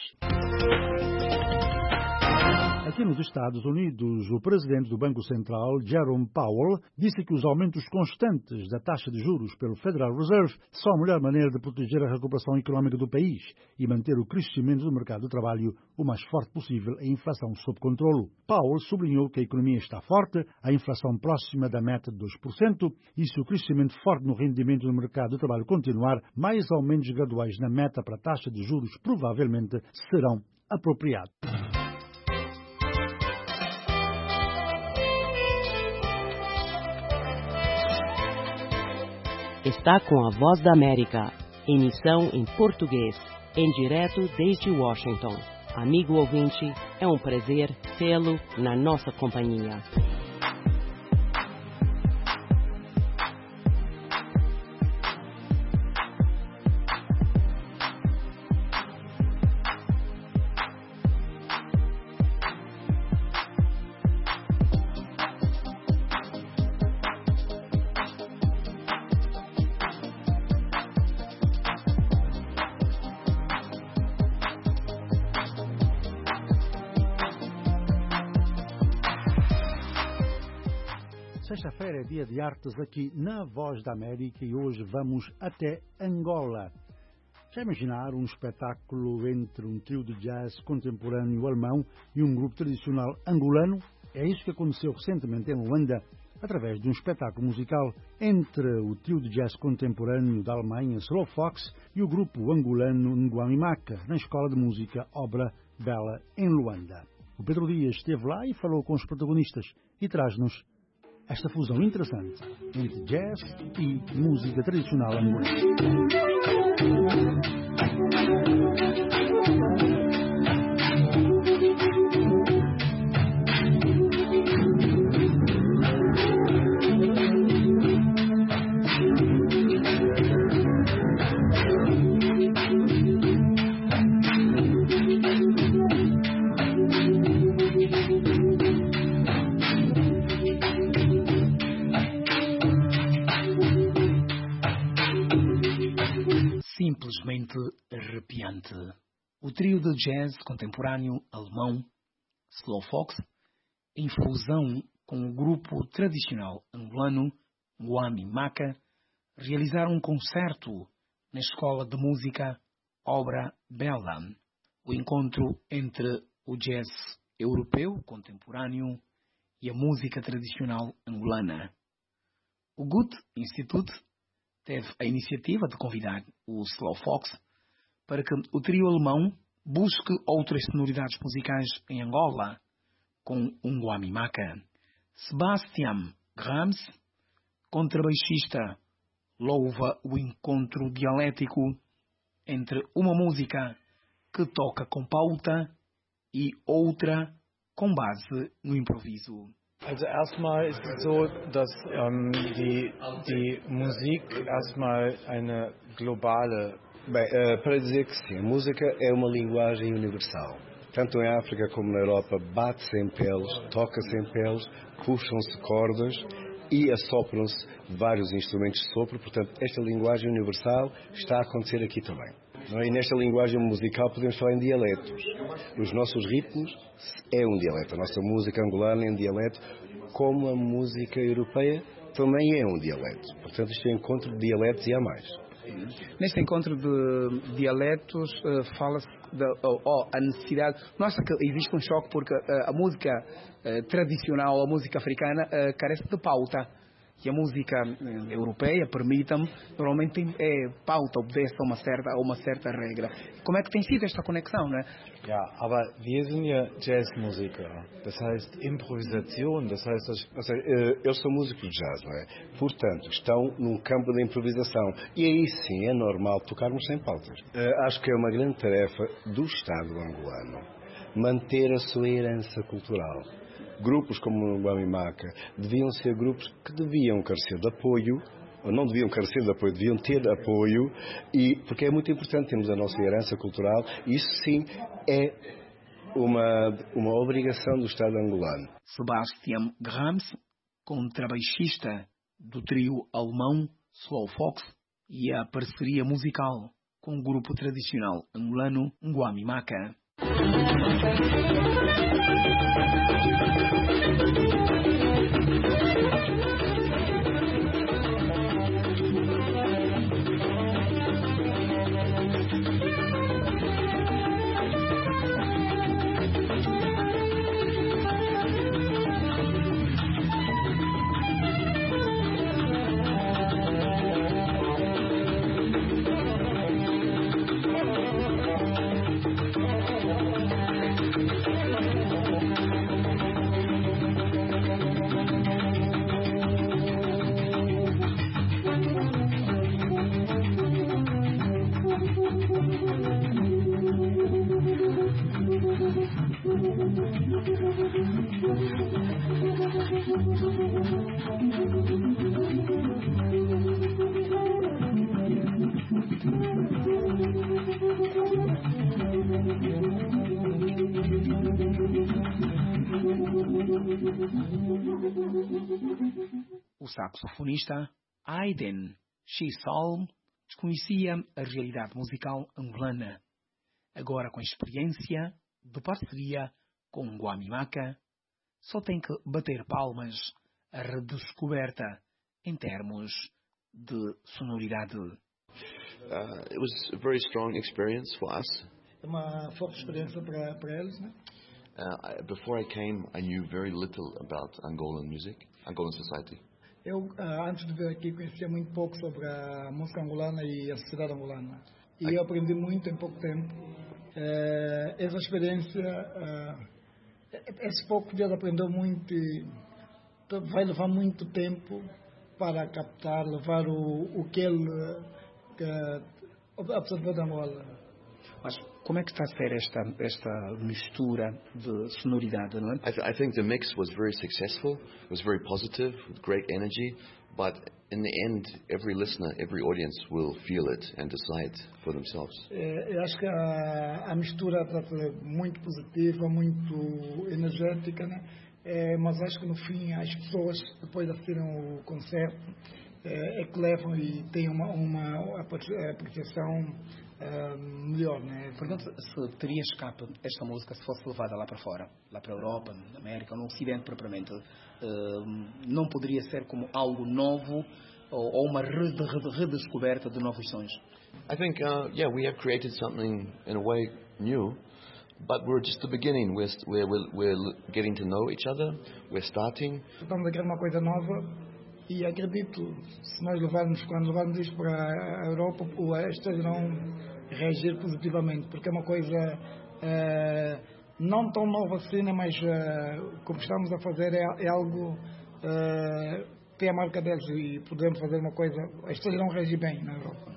Aqui nos Estados Unidos, o presidente do Banco Central, Jerome Powell, disse que os aumentos constantes da taxa de juros pelo Federal Reserve são a melhor maneira de proteger a recuperação económica do país e manter o crescimento do mercado de trabalho o mais forte possível e a inflação sob controlo. Powell sublinhou que a economia está forte, a inflação próxima da meta de 2%, e se o crescimento forte no rendimento do mercado de trabalho continuar, mais aumentos graduais na meta para a taxa de juros provavelmente serão apropriados. Está com a Voz da América, emissão em português, em direto desde Washington. Amigo ouvinte, é um prazer tê-lo na nossa companhia. Sexta-feira é dia de artes aqui na Voz da América e hoje vamos até Angola. Já imaginaram um espetáculo entre um trio de jazz contemporâneo alemão e um grupo tradicional angolano? É isso que aconteceu recentemente em Luanda, através de um espetáculo musical entre o trio de jazz contemporâneo da Alemanha, Slow Fox, e o grupo angolano Nguamimaka, na Escola de Música Obra Bela, em Luanda. O Pedro Dias esteve lá e falou com os protagonistas e traz-nos esta fusão interessante entre jazz e música tradicional angolana. Simplesmente arrepiante. O trio de jazz contemporâneo alemão Slow Fox, em fusão com o grupo tradicional angolano Nguamimaka, realizaram um concerto na Escola de Música Obra Bella, o encontro entre o jazz europeu contemporâneo e a música tradicional angolana. O Goethe Institute teve a iniciativa de convidar o Slow Fox para que o trio alemão busque outras sonoridades musicais em Angola, com um guamimaca. Sebastian Grams, contrabaixista, louva o encontro dialético entre uma música que toca com pauta e outra com base no improviso. Also erstmal ist es so, dass die Musik erstmal eine globale... Bem, para dizer que sim, a música é uma linguagem universal. Tanto em África como na Europa, bate-se em peles, toca-se em peles, puxam-se cordas e assopram-se vários instrumentos de sopro. Portanto, esta linguagem universal está a acontecer aqui também. E nesta linguagem musical podemos falar em dialetos. Os nossos ritmos é um dialeto. A nossa música angolana é um dialeto, como a música europeia também é um dialeto. Portanto, isto é um encontro de dialetos e há mais. Neste encontro de dialetos, fala-se a necessidade... Nossa, que existe um choque porque a música tradicional, a música africana, carece de pauta. E a música europeia, permita-me, normalmente pauta, obedece a uma certa regra. Como é que tem sido esta conexão, né? Ja, aber wir sind ja Jazzmusiker. Das heißt Improvisation, das heißt... Eles são músicos de jazz, não é? Portanto, estão num campo de improvisação. E aí sim é normal tocarmos sem pautas. Acho que é uma grande tarefa do Estado angolano manter a sua herança cultural. Grupos como o Guamimaca deviam ser grupos que deviam carecer de apoio, ou não deviam carecer de apoio, deviam ter apoio, porque é muito importante termos a nossa herança cultural, e isso sim é uma obrigação do Estado angolano. Sebastian Grams, contrabaixista do trio alemão Slow Fox, e a parceria musical com o grupo tradicional angolano Guamimaca. O saxofonista Aiden Shisalm desconhecia a realidade musical angolana. Agora, com a experiência de parceria com o Guamimaca, só tem que bater palmas à redescoberta em termos de sonoridade. It was a very strong experience for us. É uma forte experiência para eles, né? Before I came, I knew very little about Angolan music, Angolan society. Eu, antes de vir aqui, conhecia muito pouco sobre a música angolana e a sociedade angolana. E eu aprendi muito em pouco tempo. Essa experiência, esse pouco dias aprendeu muito e vai levar muito tempo para captar, levar o que ele observou da Angola. Mas como é que está a ser esta mistura de sonoridade, não é? I think the mix was very successful, was very positive, with great energy, but in the end, every listener, every audience will feel it and decide for themselves. Eu acho que a mistura está muito positiva, muito energética, né? Mas acho que no fim as pessoas, depois de assistirem o concerto, é que levam e têm uma apreciação melhor, né? Portanto, se teria escape esta música se fosse levada lá para fora, lá para a Europa, na América, no Ocidente propriamente, não poderia ser como algo novo, ou uma redescoberta de novos sons? I think, we have created something in a way new, but we're just the beginning. We're getting to know each other. We're starting. Estamos a criar uma coisa nova e acredito, se nós quando levarmos isto para a Europa, estas irão reagir positivamente, porque é uma coisa não tão nova assim, mas como estamos a fazer é algo tem a marca deles e podemos fazer uma coisa, as pessoas irão reagir bem na Europa.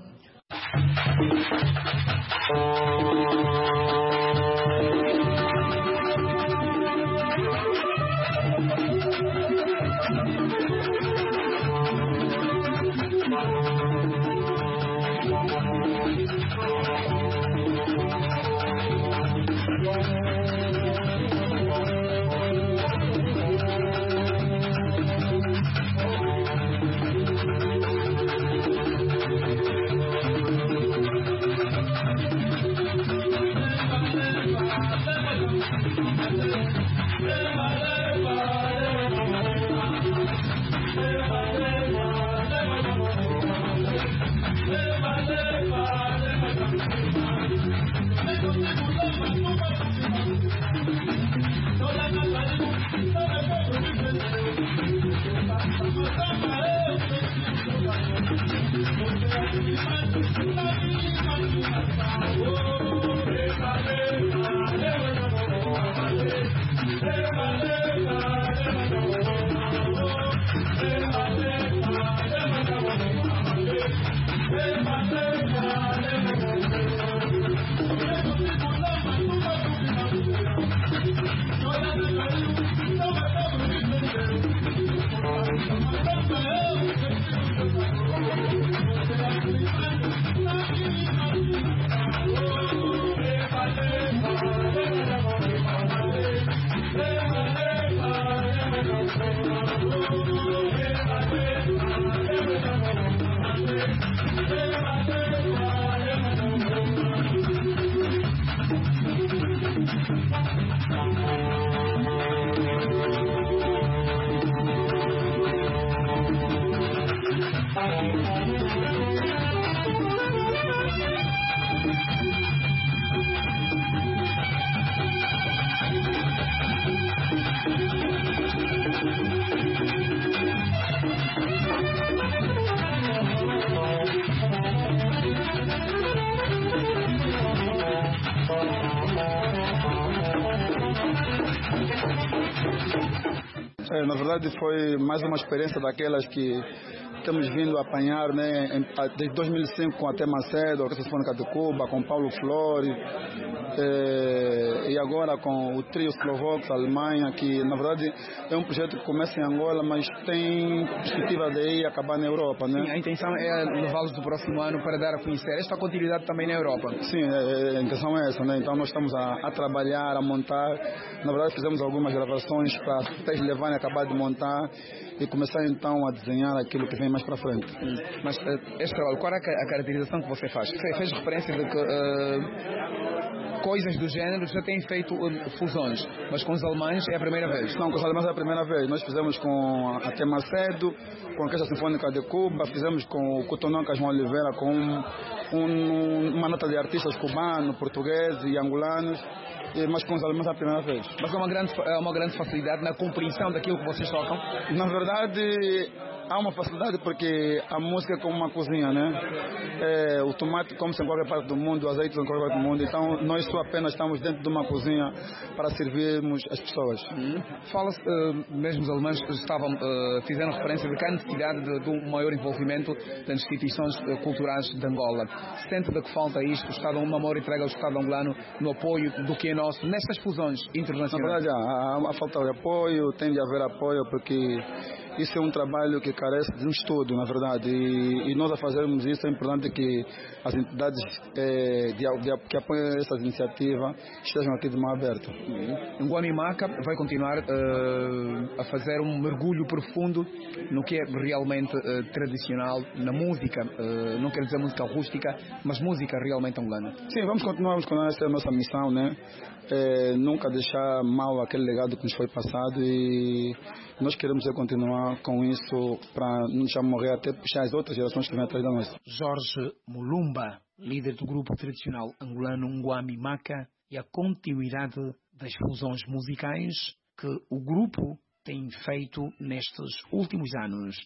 Na verdade foi mais uma experiência daquelas que temos vindo a apanhar, né, desde 2005 com a Tema Cedo, a Orquestra Sinfônica de Cuba, com Paulo Flores, e agora com o trio Slovocos, Alemanha, que na verdade é um projeto que começa em Angola, mas tem perspectiva de ir acabar na Europa, né? Sim, a intenção é levá-los do próximo ano para dar a conhecer esta continuidade também na Europa. Sim, a intenção é essa, né? Então nós estamos a trabalhar, a montar. Na verdade fizemos algumas gravações para até levar e acabar de montar e começar então a desenhar aquilo que vem mais para frente. Mas este trabalho, qual é a caracterização que você faz? Fez referência de que coisas do género já têm feito fusões, mas com os alemães é a primeira vez? Não, com os alemães é a primeira vez. Nós fizemos com a Tema Cedo, com a Orquestra Sinfônica de Cuba, fizemos com o Cotonão Casmão Oliveira, com uma nota de artistas cubanos, portugueses e angolanos, mas com os alemães é a primeira vez. Mas é uma grande facilidade na compreensão daquilo que vocês tocam? Na verdade, há uma facilidade porque a música é como uma cozinha, né? O tomate come-se em qualquer parte do mundo, o azeite em qualquer parte do mundo, então nós só apenas estamos dentro de uma cozinha para servirmos as pessoas. Fala-se, mesmo os alemães fizeram referência de que há necessidade de um maior envolvimento das instituições culturais de Angola. Sente de que falta isto, uma maior entrega ao Estado angolano no apoio do que é nosso, nestas fusões internacionais? Na verdade, há falta de apoio, tem de haver apoio, porque isso é um trabalho que carece de um estudo, na verdade, e nós a fazermos isso é importante que as entidades que apoiam essa iniciativa estejam aqui de mão aberta. Ngoni Maka vai continuar a fazer um mergulho profundo no que é realmente tradicional na música, não quero dizer música rústica, mas música realmente angolana. Sim, vamos continuar essa é a nossa missão, né? Nunca deixar mal aquele legado que nos foi passado, e nós queremos continuar continuar com isso para não deixar morrer, até puxar as outras gerações que vêm atrás da nossa. Jorge Mulumba, líder do grupo tradicional angolano Ngwami Maka, e a continuidade das fusões musicais que o grupo tem feito nestes últimos anos.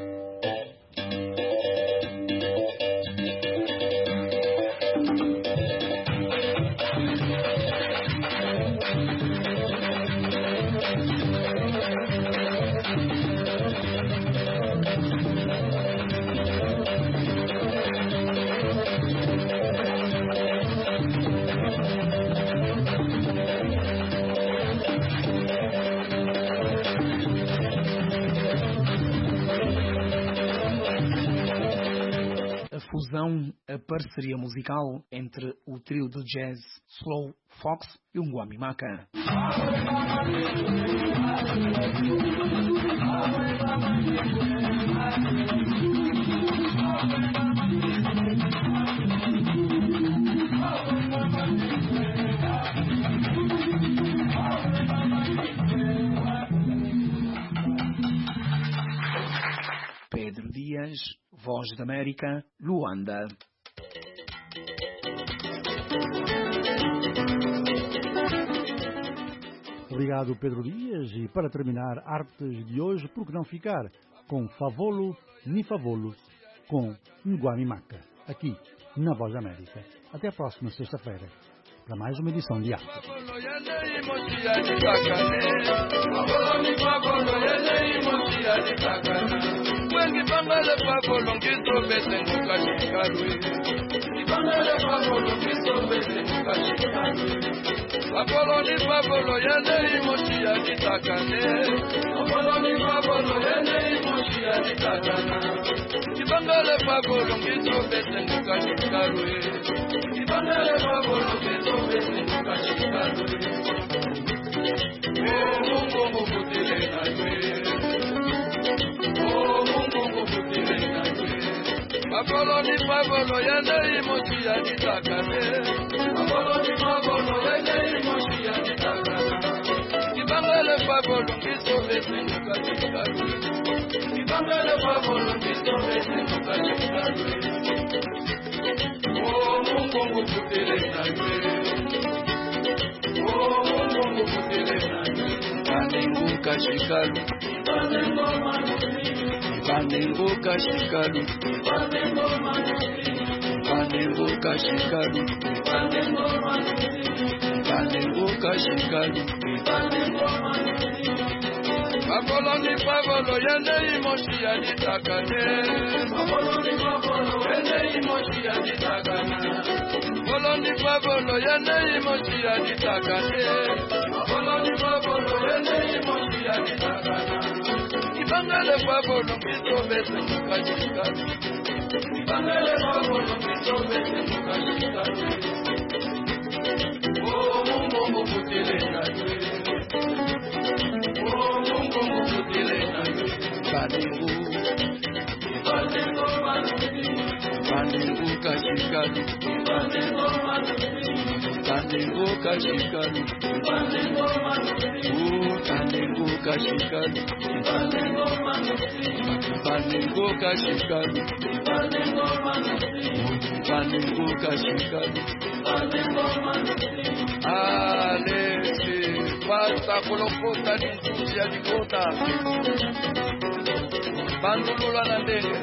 A parceria musical entre o trio de jazz Slow Fox e o Ngwami Maka. Pedro Dias, Voz da América, Luanda. Obrigado, Pedro Dias. E para terminar, artes de hoje, por que não ficar com Favolo Ni Favolo, com Ngwami Maka, aqui na Voz da América. Até a próxima sexta-feira, para mais uma edição de Arte. Wengi bangale favolo ngizo bese ngukashikalu. Bangale favolo ngizo bese ngukashikalu. Favolo ni favolo yende imoshi ya kitakane. Favolo ni favolo yende imoshi ya kitakana. Bangale favolo ngizo bese ngukashikalu. Bangale favolo ngizo bese ngukashikalu. Mungu mukutile nawe. Favolo ni favolo yende imoshi ya kitakane. Favolo ni favolo yende imoshi ya kitakana. Kibangale favolo ngizo bese ngukashikalu. Kibangale favolo ngizo bese ngukashikalu. Oh Mungu mukutile nawe. Oh Mungu mukutile nawe. Kanenguka shikalu. Kanenguka shikalu. Kanenguka shikalu. Kanenguka shikalu. Favolo ni favolo yende imoshi ya kitakane. Favolo ni favolo yende imoshi ya kitakana. Favolo ni favolo yende imoshi ya kitakane. Favolo ni favolo yende imoshi ya kitakana. Ibangale favolo ngizo bese ngukashikalu. Ibangale favolo ngizo bese ngukashikalu. Oh Mungu mukutile nawe. Oh Mungu mukutile nawe. Kanengu. Kanengu manusi. Kanengu kashikalu. Kanengu manusi. Kanengu kashikalu. Kanengu manusi. Kanengu kashikalu. Kanengu manusi. Kanengu kashikalu. Kanengu manusi. Kanengu kashikalu. Kanengu manusi. Alesi pasta kolokota ni ntusi ya nikota. Bandulula na ndenge.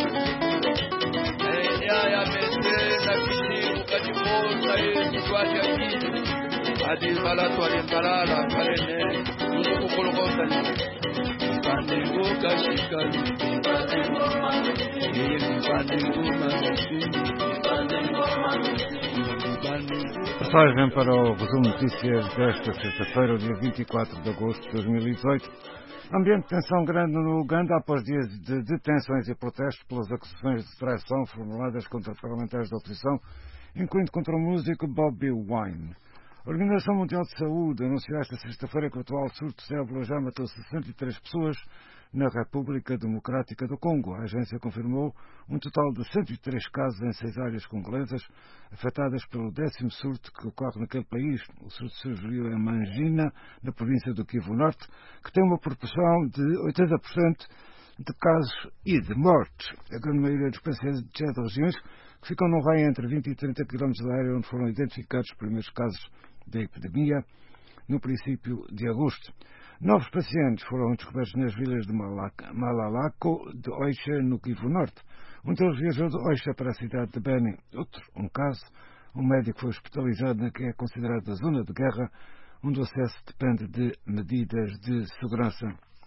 Nyaya mese na kishimu kachimosa mtuaji ya kini. Adi balatu alimbalala kalene. Mungu kolokota ni. Kanengu kashikalu. Kanengu manusi. Kanengu manusi. Kanengu manusi. Passagem para o resumo de notícias desta sexta-feira, dia 24 de agosto de 2018. Ambiente de tensão grande no Uganda após dias de detenções e protestos pelas acusações de traição formuladas contra parlamentares da oposição, incluindo contra o músico Bobi Wine. A Organização Mundial de Saúde anunciou esta sexta-feira que o atual surto de ébola já matou 63 pessoas na República Democrática do Congo. A agência confirmou um total de 103 casos em 6 áreas congolesas afetadas pelo 10º surto que ocorre naquele país. O surto surgiu em Mangina, na província do Kivu Norte, que tem uma proporção de 80% de casos e de mortes. A grande maioria dos pacientes de regiões que ficam num raio entre 20 e 30 km da área onde foram identificados os primeiros casos da epidemia no princípio de agosto. 9 pacientes foram descobertos nas vilas de Malalaco de Oixa, no Kivu Norte. Um deles viajou de Oixa para a cidade de Beni. Outro, um caso, um médico foi hospitalizado na que é considerada zona de guerra, onde o acesso depende de medidas de segurança.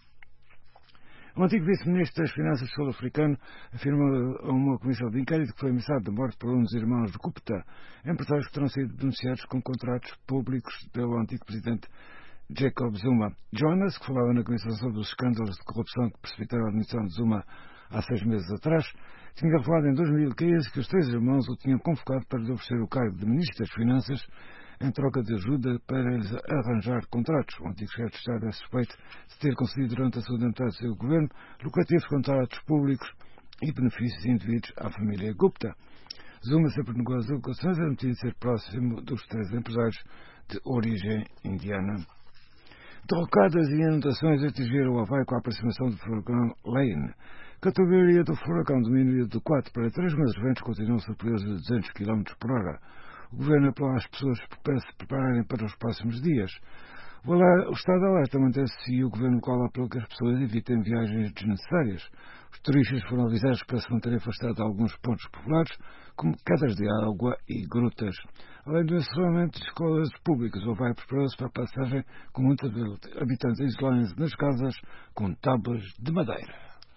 O antigo vice-ministro das Finanças sul-africano afirma a uma comissão de inquérito que foi ameaçado de morte por um dos irmãos de Gupta, empresários que terão sido denunciados com contratos públicos pelo antigo presidente Jacob Zuma. Jonas, que falava na comissão sobre os escândalos de corrupção que precipitaram a admissão de Zuma há 6 meses atrás, tinha revelado em 2015 que os 3 irmãos o tinham convocado para lhe oferecer o cargo de ministro das Finanças em troca de ajuda para lhes arranjar contratos. O antigo chefe de Estado é suspeito de ter concedido durante a sua dentada do seu governo lucrativos contratos públicos e benefícios indevidos à família Gupta. Zuma sempre negou as alegações, admitindo ser próximo dos 3 empresários de origem indiana. Derrocadas e inundações atingiram o Havaí com a aproximação do furacão Lane. Categoria do furacão diminuiu de 4 para 3, mas os ventos continuam superiores a 200 km por hora. O governo apelou às pessoas para se prepararem para os próximos dias. O estado de alerta mantém-se e o governo local apelou que as pessoas evitem viagens desnecessárias. Os turistas foram avisados para se manterem afastados de alguns pontos populares, como quedas de água e grutas. Além do encerramento de escolas públicas, o Havaí preparou-se para a passagem com muitos habitantes a isolarem-se nas casas com tábuas de madeira.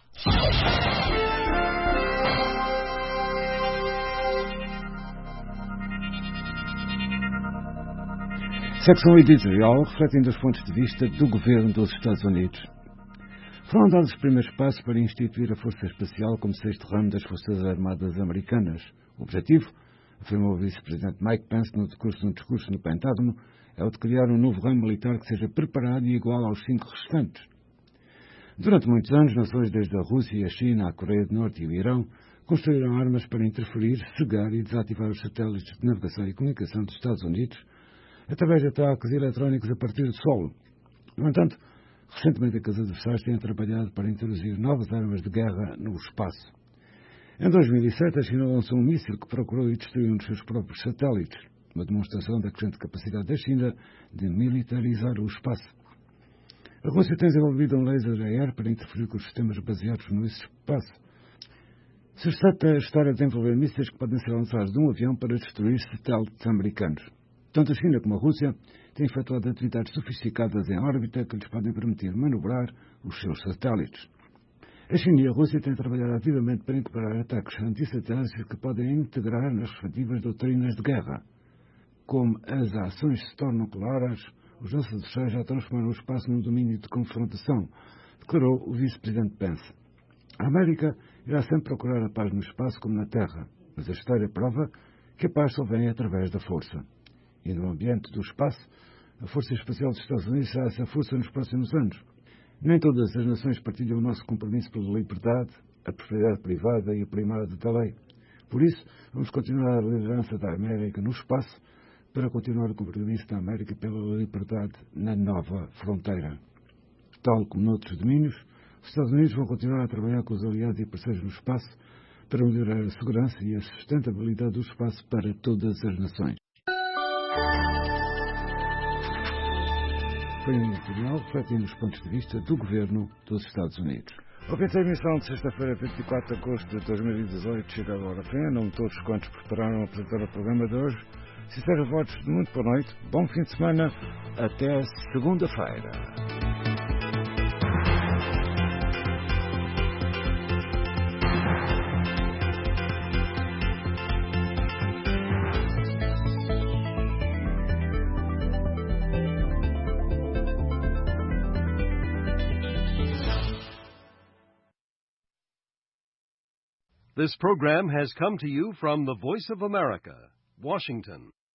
Secção editorial refletindo os pontos de vista do governo dos Estados Unidos. Foram dados os primeiros passos para instituir a Força Espacial como 6º ramo das Forças Armadas Americanas. O objetivo, afirmou o vice-presidente Mike Pence no discurso no Pentágono, é o de criar um novo ramo militar que seja preparado e igual aos 5 restantes. Durante muitos anos, nações desde a Rússia, a China, a Coreia do Norte e o Irão construíram armas para interferir, cegar e desativar os satélites de navegação e comunicação dos Estados Unidos através de ataques eletrónicos a partir do solo. No entanto, recentemente os adversários têm trabalhado para introduzir novas armas de guerra no espaço. Em 2007, a China lançou um míssil que procurou e destruiu um dos seus próprios satélites, uma demonstração da crescente capacidade da China de militarizar o espaço. A Rússia tem desenvolvido um laser AR para interferir com os sistemas baseados no espaço. Suscita a história de envolver mísseis que podem ser lançados de um avião para destruir satélites americanos. Tanto a China como a Rússia têm efetuado atividades sofisticadas em órbita que lhes podem permitir manobrar os seus satélites. A China e a Rússia têm trabalhado ativamente para incorporar ataques antissatélites que podem integrar nas respectivas doutrinas de guerra. Como as ações se tornam claras, os nossos adversários já transformaram o espaço num domínio de confrontação, declarou o vice-presidente Pence. A América irá sempre procurar a paz no espaço como na terra, mas a história prova que a paz só vem através da força. E no ambiente do espaço, a Força Espacial dos Estados Unidos será essa força nos próximos anos. Nem todas as nações partilham o nosso compromisso pela liberdade, a propriedade privada e o primado da lei. Por isso, vamos continuar a liderança da América no espaço para continuar o compromisso da América pela liberdade na nova fronteira. Tal como noutros domínios, os Estados Unidos vão continuar a trabalhar com os aliados e parceiros no espaço para melhorar a segurança e a sustentabilidade do espaço para todas as nações. Foi um editorial refletindo os pontos de vista do Governo dos Estados Unidos. A emissão de sexta-feira, 24 de agosto de 2018, chega agora ao fim. Em nome de todos quantos prepararam a apresentar o programa de hoje, sinceros votos de muito boa noite, bom fim de semana, até segunda-feira. This program has come to you from the Voice of America, Washington.